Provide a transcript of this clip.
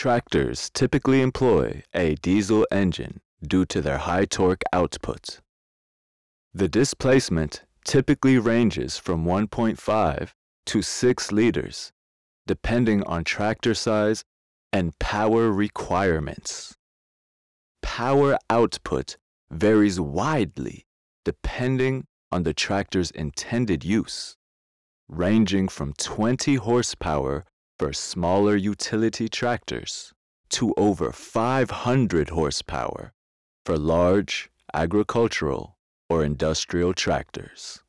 Tractors typically employ a diesel engine due to their high torque output. The displacement typically ranges from 1.5 to 6 liters, depending on tractor size and power requirements. Power output varies widely depending on the tractor's intended use, ranging from 20 horsepower for smaller utility tractors to over 500 horsepower for large agricultural or industrial tractors.